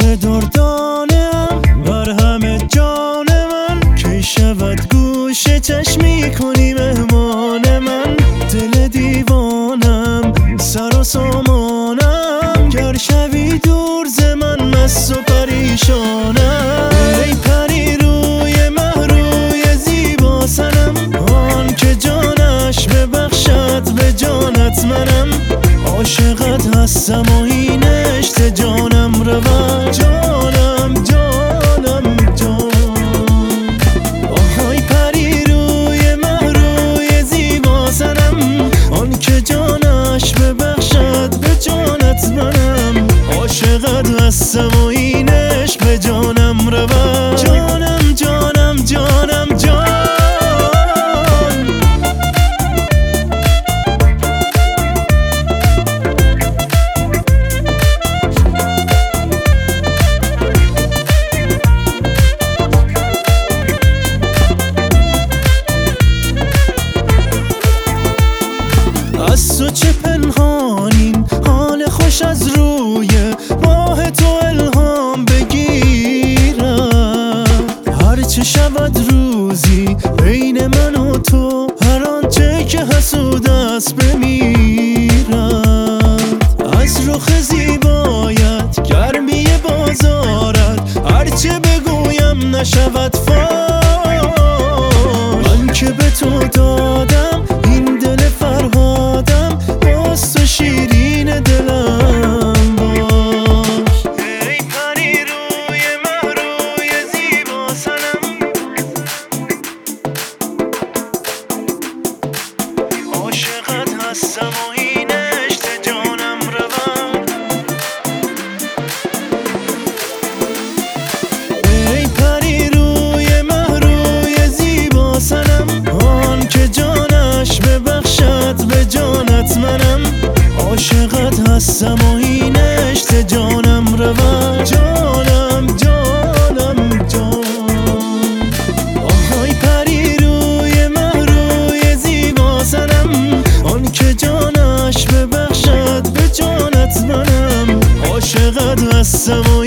عشق دردانم بر همه جان من، کی شود گوش چشمی کنی مهمان من. دل دیوانم سر و سامانم، گر شوی دور ز من مست و پریشانم. ای پری روی مه روی زیبا سنم، آن که جانش ببخشد به جانت منم. عاشقت هستم و این عشق جانم رود، جانم جانم جان. آهای پری روی مه روی زیبا سنم، آن که جانش ببخشد به جانت منم. عاشقت هستم و این عشق به جانم رود، جانم جانم جانم جان. از تو چه پنهانین حال خوش از روی ماه تو الهام بگیرم. هرچه شود روزی بین من و تو، هر آنچه که حسود است بمیرد. از رخ زیبایت گرمی بازارت، هرچه بگویم نشود فاش. من که به تو دادم این دل فرهادم، باز تو شیرین دلم باش. ای پری روی مه روی زیبا سنم، عاشقت هستم و این عشق جانم رود. ای پری روی مه روی زیبا سنم، آن که جانش ببخشد به جانت منم. عاشقت هستم و این عشق جانم رود، جانم جانم جان. آهای پری روی مه روی زیبا سنم، آن که جانش ببخشد به جانت منم. عاشقت هستم و